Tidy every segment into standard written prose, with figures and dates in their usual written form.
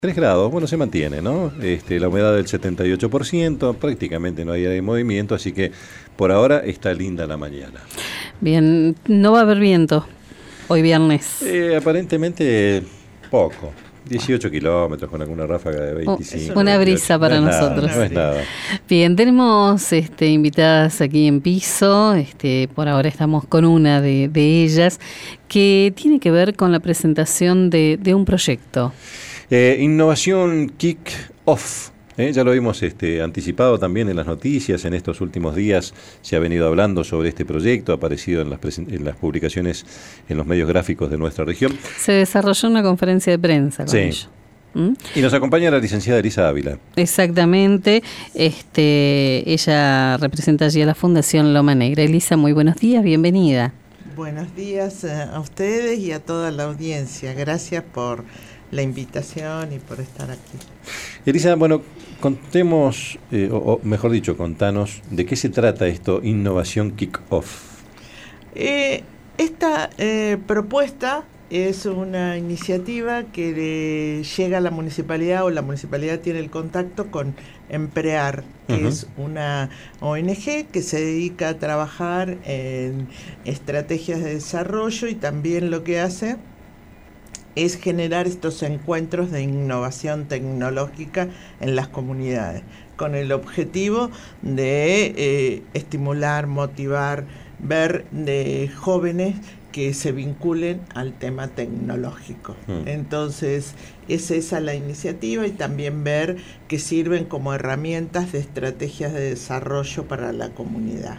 3 grados, bueno, se mantiene, ¿no? La humedad del 78%, prácticamente no hay movimiento, así que por ahora está linda la mañana. Bien, no va a haber viento hoy viernes. Aparentemente poco, 18 kilómetros con alguna ráfaga de 25. Una brisa para nosotros. No es nada. Bien, tenemos invitadas aquí en piso, por ahora estamos con una de ellas, que tiene que ver con la presentación de un proyecto. Innovación Kick-Off. Ya lo hemos anticipado también en las noticias. En estos últimos días se ha venido hablando sobre este proyecto, ha aparecido en las publicaciones en los medios gráficos de nuestra región. Se desarrolló una conferencia de prensa con ello. Y nos acompaña la licenciada Elisa Ávila. Exactamente, ella representa allí a la Fundación Loma Negra. Elisa, muy buenos días, bienvenida. Buenos días a ustedes y a toda la audiencia. Gracias por la invitación y por estar aquí. Elisa, bueno, contemos, o mejor dicho, contanos de qué se trata esto, Innovación Kick-Off. Esta propuesta es una iniciativa que llega a la municipalidad, o la municipalidad tiene el contacto con Emprear, que es una ONG que se dedica a trabajar en estrategias de desarrollo, y también lo que hace es generar estos encuentros de innovación tecnológica en las comunidades, con el objetivo de estimular, motivar, ver de jóvenes que se vinculen al tema tecnológico. Entonces, es esa la iniciativa, y también ver que sirven como herramientas de estrategias de desarrollo para la comunidad.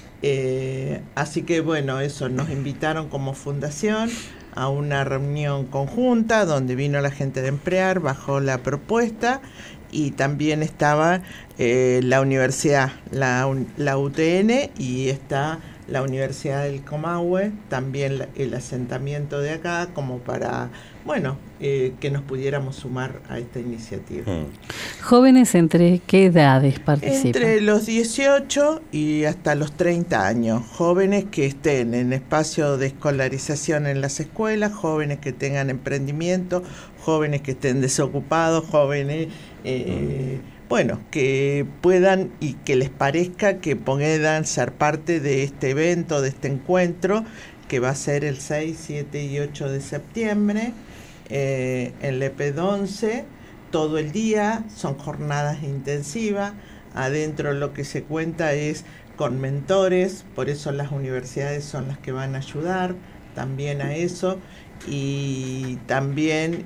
Así que bueno, eso, nos invitaron como fundación a una reunión conjunta donde vino la gente de Emprear, bajó la propuesta, y también estaba la universidad, la UTN, y está la Universidad del Comahue, también el asentamiento de acá, como para, bueno, que nos pudiéramos sumar a esta iniciativa. ¿Jóvenes entre qué edades participan? Entre los 18 y hasta los 30 años. Jóvenes que estén en espacio de escolarización en las escuelas, jóvenes que tengan emprendimiento, jóvenes que estén desocupados, jóvenes bueno, que puedan y que les parezca que puedan ser parte de este evento, de este encuentro, que va a ser el 6, 7 y 8 de septiembre en Lepedonce, todo el día. Son jornadas intensivas. Adentro lo que se cuenta es con mentores, por eso las universidades son las que van a ayudar también a eso. Y también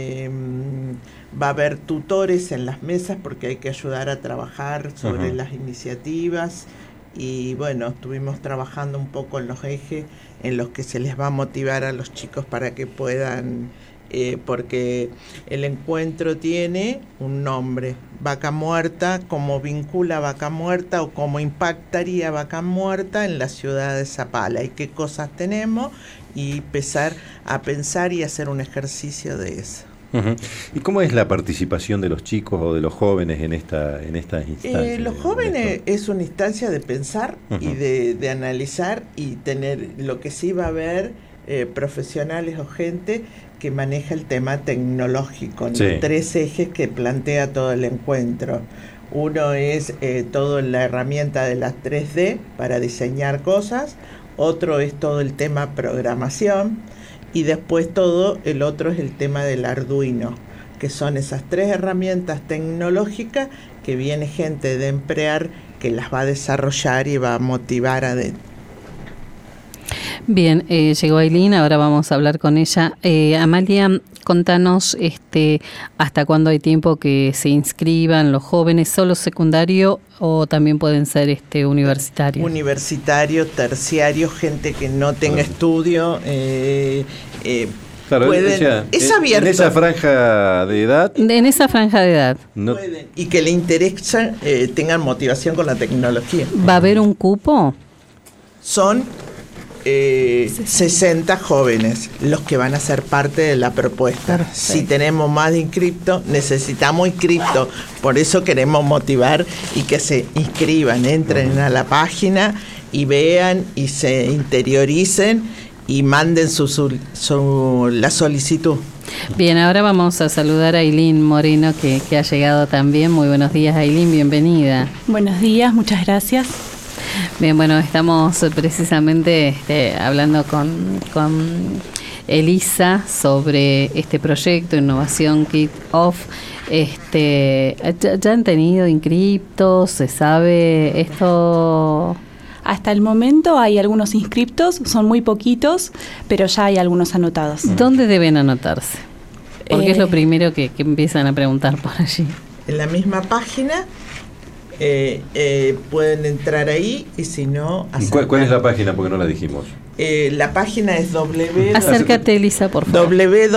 va a haber tutores en las mesas, porque hay que ayudar a trabajar sobre las iniciativas. Y bueno, estuvimos trabajando un poco en los ejes en los que se les va a motivar a los chicos para que puedan, porque el encuentro tiene un nombre, Vaca Muerta, cómo vincula Vaca Muerta o cómo impactaría Vaca Muerta en la ciudad de Zapala, y qué cosas tenemos, y empezar a pensar y hacer un ejercicio de eso. ¿Y cómo es la participación de los chicos o de los jóvenes en esta instancia? Los jóvenes es una instancia de pensar y de analizar, y tener, lo que sí va a haber profesionales o gente que maneja el tema tecnológico, ¿no? 3 ejes que plantea todo el encuentro. Uno es toda la herramienta de las 3D para diseñar cosas, otro es todo el tema programación, y después todo el otro es el tema del Arduino, que son esas 3 herramientas tecnológicas que viene gente de Emprear que las va a desarrollar y va a motivar adentro. Bien, llegó Ailín, ahora vamos a hablar con ella. Amalia, contanos hasta cuándo hay tiempo que se inscriban los jóvenes, ¿solo secundario o también pueden ser universitarios? Universitario, terciario, gente que no tenga estudio. Claro, pueden, es abierto. En esa franja de edad. En esa franja de edad. No. Pueden, y que le interesa, tengan motivación con la tecnología. ¿Va a haber un cupo? Son 60 jóvenes los que van a ser parte de la propuesta. Perfecto. Si tenemos más de inscriptos, necesitamos inscriptos. Por eso queremos motivar y que se inscriban, entren a la página y vean y se interioricen y manden la solicitud. Bien, ahora vamos a saludar a Ailín Moreno, que ha llegado también. Muy buenos días, Ailín, bienvenida. Buenos días, muchas gracias. Bien, bueno, estamos precisamente hablando con Elisa sobre este proyecto Innovación Kick-Off. ¿Ya han tenido inscriptos? ¿Se sabe esto? Hasta el momento hay algunos inscriptos, son muy poquitos, pero ya hay algunos anotados. ¿Dónde deben anotarse? Porque es lo primero que empiezan a preguntar por allí. En la misma página pueden entrar ahí, y si no... ¿Cuál es la página? Porque no la dijimos. La página es Acércate, Elisa, por favor.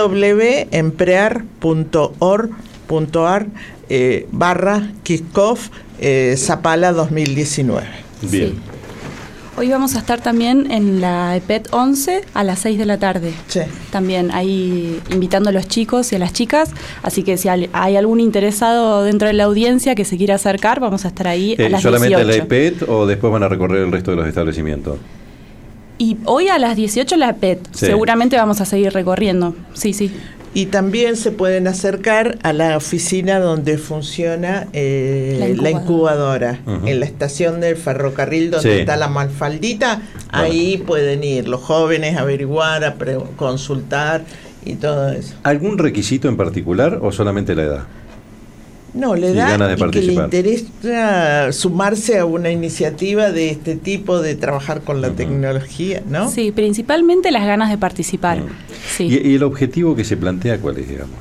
www.emprear.org.ar /Kickoff Zapala 2019. Bien. Sí. Hoy vamos a estar también en la EPET 11 a las 6 de la tarde. Sí. También ahí invitando a los chicos y a las chicas. Así que si hay algún interesado dentro de la audiencia que se quiera acercar, vamos a estar ahí a las ¿Solamente 18. la EPET o después van a recorrer el resto de los establecimientos? Y hoy a las 18 la EPET. Sí. Seguramente vamos a seguir recorriendo. Sí, sí. Y también se pueden acercar a la oficina donde funciona la incubadora, en la estación del ferrocarril donde está la Mafaldita. Ahí pueden ir los jóvenes a averiguar, consultar y todo eso. ¿Algún requisito en particular o solamente la edad? No, le da y que le interesa sumarse a una iniciativa de este tipo, de trabajar con la tecnología, ¿no? Sí, principalmente las ganas de participar. Sí. ¿Y el objetivo que se plantea cuál es, digamos?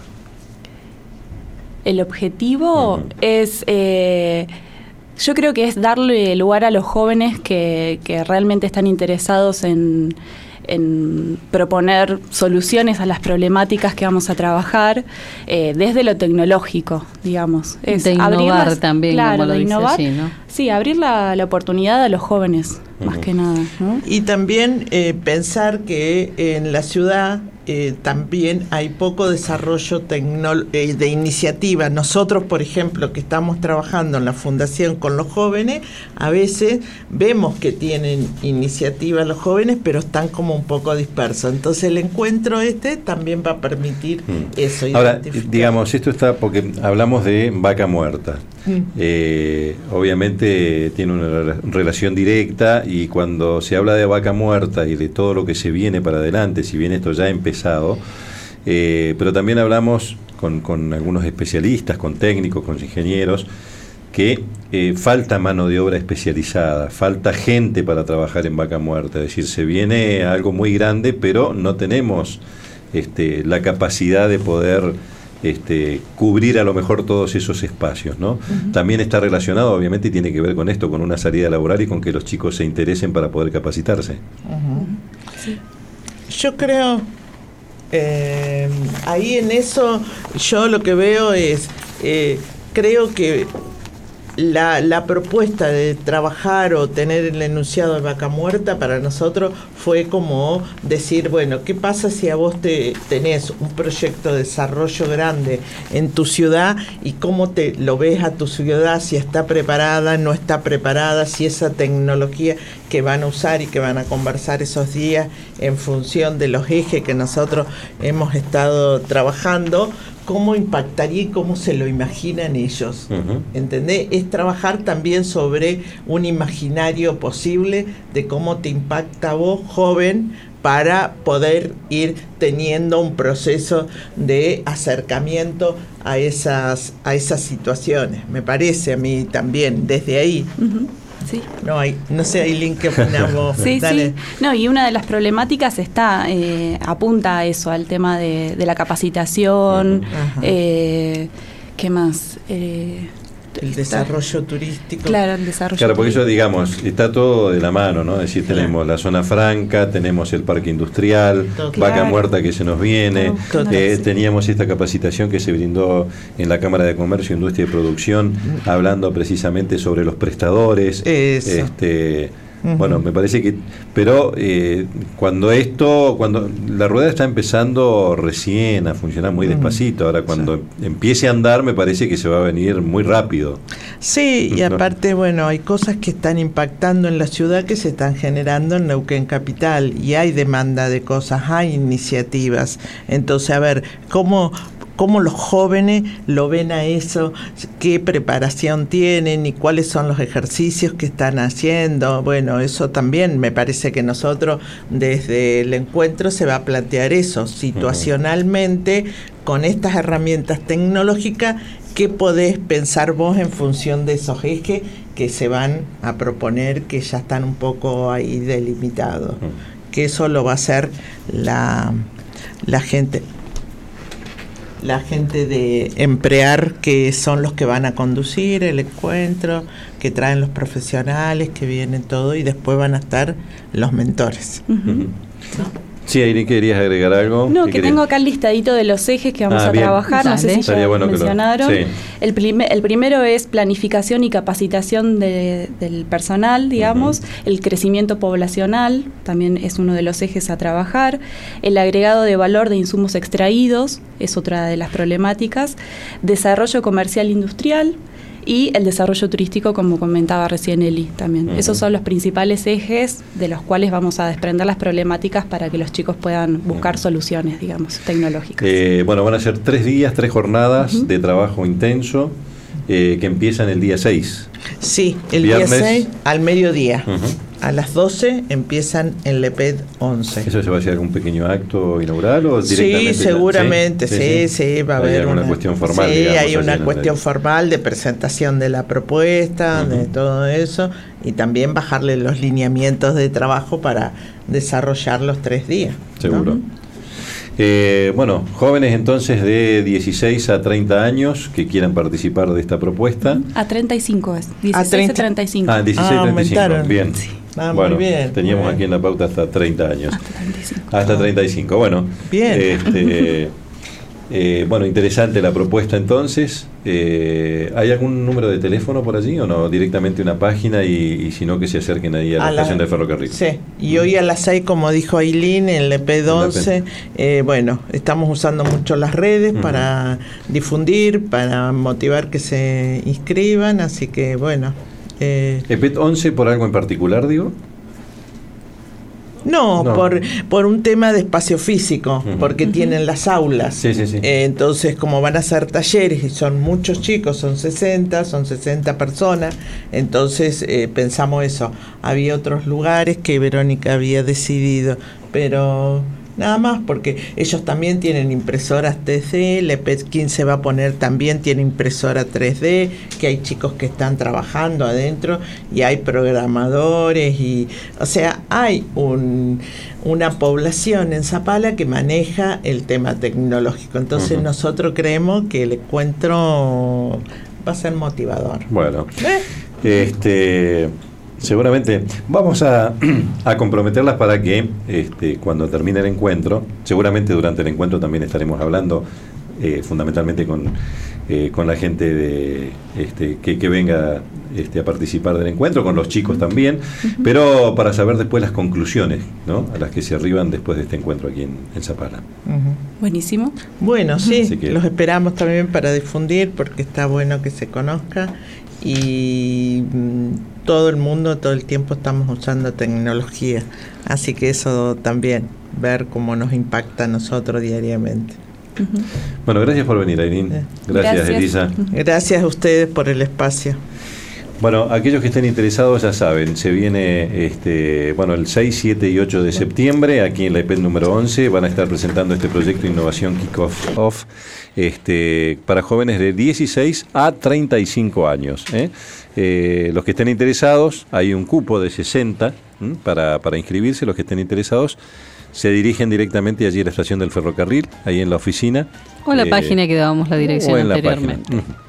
El objetivo es, yo creo que es darle lugar a los jóvenes que realmente están interesados en proponer soluciones a las problemáticas que vamos a trabajar desde lo tecnológico, digamos. Es de innovar también, claro, como lo dice innovar, allí, ¿no? Sí, abrir la oportunidad a los jóvenes, más que nada, ¿no? Y también pensar que en la ciudad también hay poco desarrollo de iniciativa. Nosotros, por ejemplo, que estamos trabajando en la fundación con los jóvenes, a veces vemos que tienen iniciativa los jóvenes, pero están como un poco dispersos. Entonces el encuentro también va a permitir eso. Ahora, digamos, esto está porque hablamos de vaca muerta. Obviamente tiene una relación directa, y cuando se habla de vaca muerta y de todo lo que se viene para adelante, si bien esto ya ha empezado, pero también hablamos con algunos especialistas, con técnicos, con ingenieros, que falta mano de obra especializada, falta gente para trabajar en vaca muerta. Es decir, se viene algo muy grande, pero no tenemos la capacidad de poder cubrir a lo mejor todos esos espacios, ¿no? También está relacionado, obviamente, y tiene que ver con esto, con una salida laboral y con que los chicos se interesen para poder capacitarse. Sí. Yo creo, ahí en eso, yo lo que veo es, creo que la propuesta de trabajar o tener el enunciado de vaca muerta para nosotros fue como decir, bueno, ¿qué pasa si a vos tenés un proyecto de desarrollo grande en tu ciudad y cómo te lo ves a tu ciudad, si está preparada, no está preparada, si esa tecnología que van a usar y que van a conversar esos días en función de los ejes que nosotros hemos estado trabajando, cómo impactaría y cómo se lo imaginan ellos, ¿entendés? Es trabajar también sobre un imaginario posible de cómo te impacta a vos, joven, para poder ir teniendo un proceso de acercamiento a esas situaciones. Me parece a mí también, desde ahí. Sí. No sé, Ailín, ¿qué opinamos? Sí, sí. No, y una de las problemáticas apunta a eso, al tema de la capacitación. ¿Qué más? El desarrollo turístico. Claro, el desarrollo Claro, porque turístico. eso, digamos, está todo de la mano, ¿no? Es decir, tenemos la zona franca, tenemos el parque industrial, vaca muerta que se nos viene, teníamos esta capacitación que se brindó en la Cámara de Comercio, Industria y Producción, hablando precisamente sobre los prestadores. Bueno, me parece que, pero cuando la rueda está empezando recién a funcionar muy despacito, ahora cuando empiece a andar me parece que se va a venir muy rápido. Sí, y aparte, bueno, hay cosas que están impactando en la ciudad que se están generando en Neuquén Capital y hay demanda de cosas, hay iniciativas. Entonces, a ver, ¿cómo los jóvenes lo ven a eso? ¿Qué preparación tienen y cuáles son los ejercicios que están haciendo? Bueno, eso también me parece que nosotros desde el encuentro se va a plantear eso, situacionalmente, con estas herramientas tecnológicas. ¿Qué podés pensar vos en función de esos ejes que se van a proponer, que ya están un poco ahí delimitados? Que eso lo va a hacer la gente de Emprear, que son los que van a conducir el encuentro, que traen los profesionales, que vienen todo, y después van a estar los mentores. Sí, Aileen, ¿querías agregar algo? No, que tengo acá el listadito de los ejes que vamos a trabajar, no sé si ya bueno mencionaron. Sí. El primero es planificación y capacitación del personal, digamos. El crecimiento poblacional también es uno de los ejes a trabajar. El agregado de valor de insumos extraídos es otra de las problemáticas. Desarrollo comercial industrial. Y el desarrollo turístico, como comentaba recién Eli también. Esos son los principales ejes de los cuales vamos a desprender las problemáticas para que los chicos puedan buscar soluciones, digamos, tecnológicas. Bueno, van a ser 3 días, 3 jornadas de trabajo intenso que empiezan el día 6. Sí, el viernes, día 6 al mediodía. A las 12 empiezan en LEPED 11. ¿Eso se va a hacer algún pequeño acto inaugural o directamente? Sí, seguramente, sí, va a haber una cuestión formal. Sí, digamos, hay una cuestión formal de presentación de la propuesta, de todo eso, y también bajarle los lineamientos de trabajo para desarrollar los 3 días. Seguro. ¿No? Bueno, jóvenes entonces de 16 a 30 años que quieran participar de esta propuesta. A 35 es, 16 a 35. 16 a 35, aumentaron. Bien. Sí. Bueno, muy bien. Teníamos aquí en la pauta hasta 30 años. Hasta 35, bueno. Bien. Bueno, interesante la propuesta entonces. ¿Hay algún número de teléfono por allí o no? Directamente una página y si no, que se acerquen ahí a la estación de ferrocarril. Sí, y hoy a las 6, como dijo Aileen, en el EP11, bueno, estamos usando mucho las redes para difundir, para motivar que se inscriban, así que bueno. ¿EPET 11 por algo en particular, digo? No, por un tema de espacio físico, porque tienen las aulas. Sí. Entonces, como van a ser talleres y son muchos chicos, son 60 personas, entonces pensamos eso. Había otros lugares que Verónica había decidido, pero nada más, porque ellos también tienen impresoras 3D, el EPET 15 va a poner también, tiene impresora 3D, que hay chicos que están trabajando adentro y hay programadores, y o sea, hay una población en Zapala que maneja el tema tecnológico. Entonces nosotros creemos que el encuentro va a ser motivador. Bueno, seguramente vamos a comprometerlas para que cuando termine el encuentro, seguramente durante el encuentro también estaremos hablando fundamentalmente con la gente que venga a participar del encuentro, con los chicos también, pero para saber después las conclusiones, ¿no?, a las que se arriban después de este encuentro aquí en Zapala. Buenísimo. Bueno, sí, los esperamos también para difundir, porque está bueno que se conozca. Y todo el mundo, todo el tiempo estamos usando tecnología, así que eso también, ver cómo nos impacta a nosotros diariamente. Bueno, gracias por venir, Aileen. Gracias, Elisa. Gracias a ustedes por el espacio. Bueno, aquellos que estén interesados ya saben, se viene el 6, 7 y 8 de septiembre, aquí en la EPET número 11, van a estar presentando este proyecto de innovación Kick-Off para jóvenes de 16 a 35 años. Los que estén interesados, hay un cupo de 60 para inscribirse. Los que estén interesados se dirigen directamente allí a la estación del ferrocarril, ahí en la oficina. O en la página que dábamos la dirección anteriormente.